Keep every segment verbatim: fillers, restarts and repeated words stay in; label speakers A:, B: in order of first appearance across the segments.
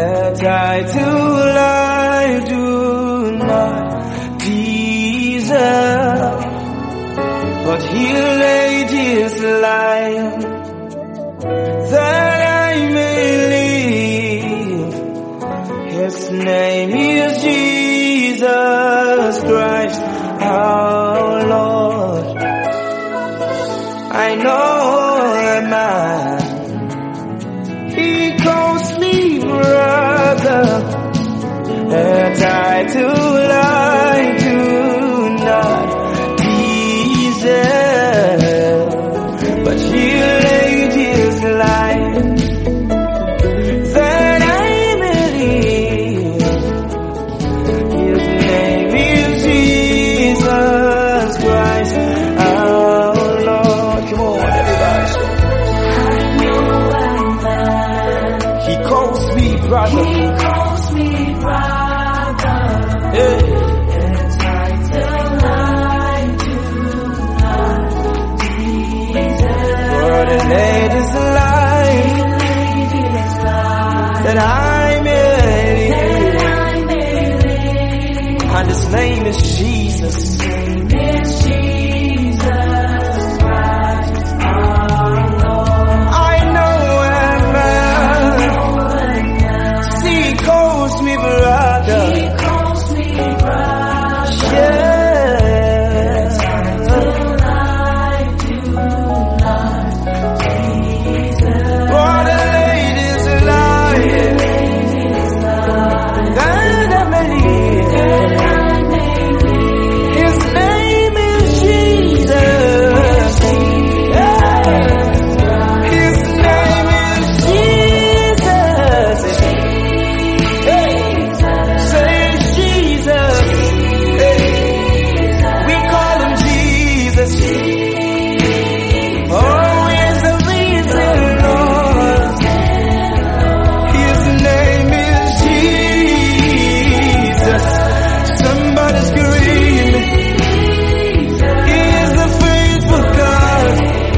A: that I too I do not deserve, but He laid His life that I may live. His name is Jesus Christ, our Lord. I know a man, he calls me brother, that I too I do not deserve, but He laid His life that I may live. His name is Jesus Christ, our Lord. Come on, everybody. He calls me brother. He calls me brother. Hey. And I tell I do not deserve. For the laid His life that I may live. And His name is Jesus. His name is Jesus Christ, our Lord. I know a man. See, He calls me brother. He calls me brother. Yeah. Brother laid His life that I may live. His name is Jesus. Yeah. His name is Jesus. Hey. Say Jesus. Hey. We call Him Jesus. Oh, He's the reason, Lord. His name is Jesus. Somebody scream. He is the faithful God.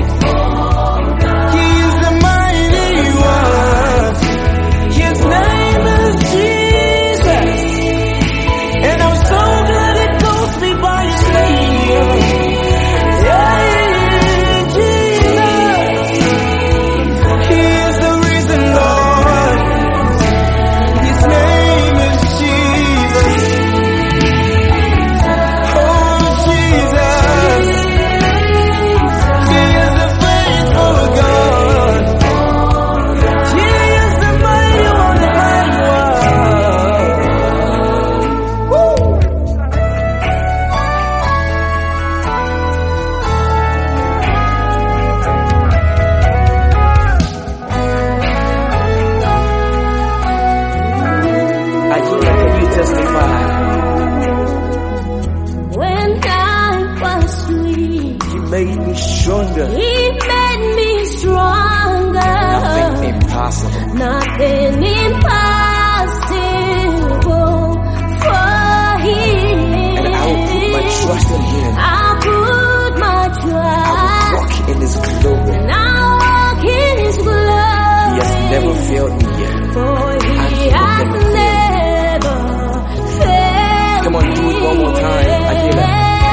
A: He is the mighty one. His name is Jesus. And I'm so glad it calls me by His name. Yeah, Jesus. He is the reason, Lord. His name is Jesus. Oh, Jesus. He is the faithful God. He is the mighty one, the mighty one. Woo! Angela, can you testify?
B: When I was weak,
A: He made me stronger.
B: He made me stronger.
A: Nothing impossible.
B: Nothing impossible for Him.
A: And I will put my trust in Him.
B: I'll put my
A: I
B: trust.
A: will walk in His glory.
B: And I'll walk in His glory.
A: He has never failed me yet.
B: For
A: And
B: He
A: He will
B: has
A: never fail.
B: never failed.
A: Come on, do it one more time, Angela.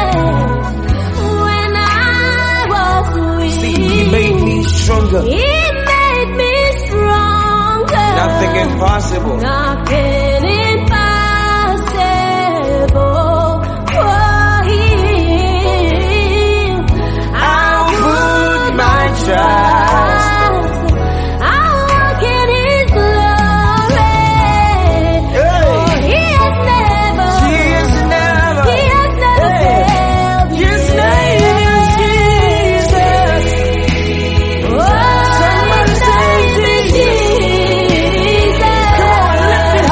B: When I was weak,
A: See, He made me stronger.
B: He made me stronger.
A: Nothing impossible.
B: Nothing impossible for Him.
A: I'll put my trust.
B: I'll walk in His glory.
A: Hey.
B: For He has never,
A: He has never.
B: He has never
A: Hey.
B: failed.
A: His name is Jesus.
B: Oh, His name is Jesus.
A: Come on, lift your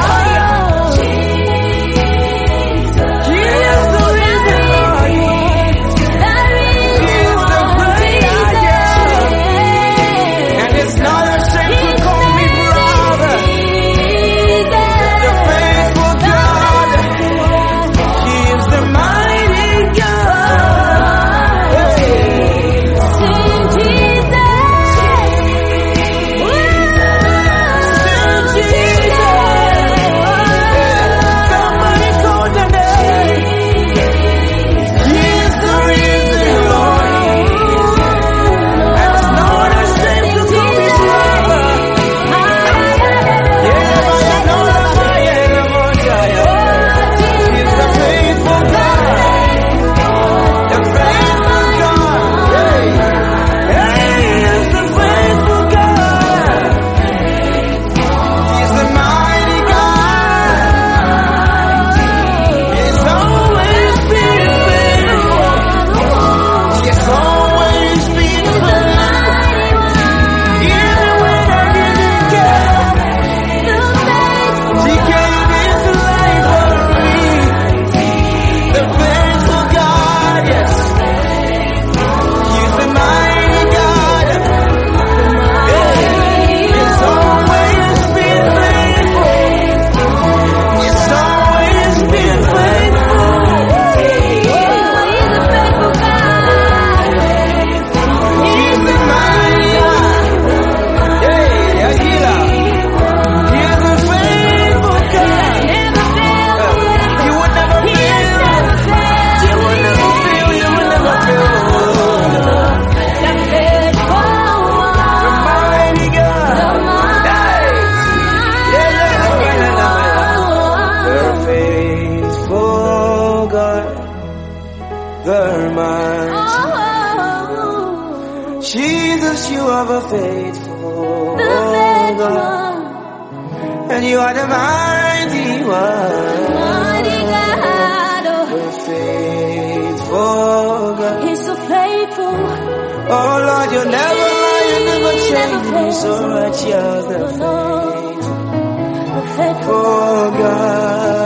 A: Jesus, you are the faithful
B: The faithful
A: God.
B: one.
A: And you are the mighty one.
B: Mighty God. Oh,
A: The faithful God.
B: He's so faithful.
A: Oh Lord, you never lie, you never
B: He
A: change.
B: never
A: You're so
B: fails.
A: righteous, the
B: Oh, no.
A: faithful
B: The faithful
A: God.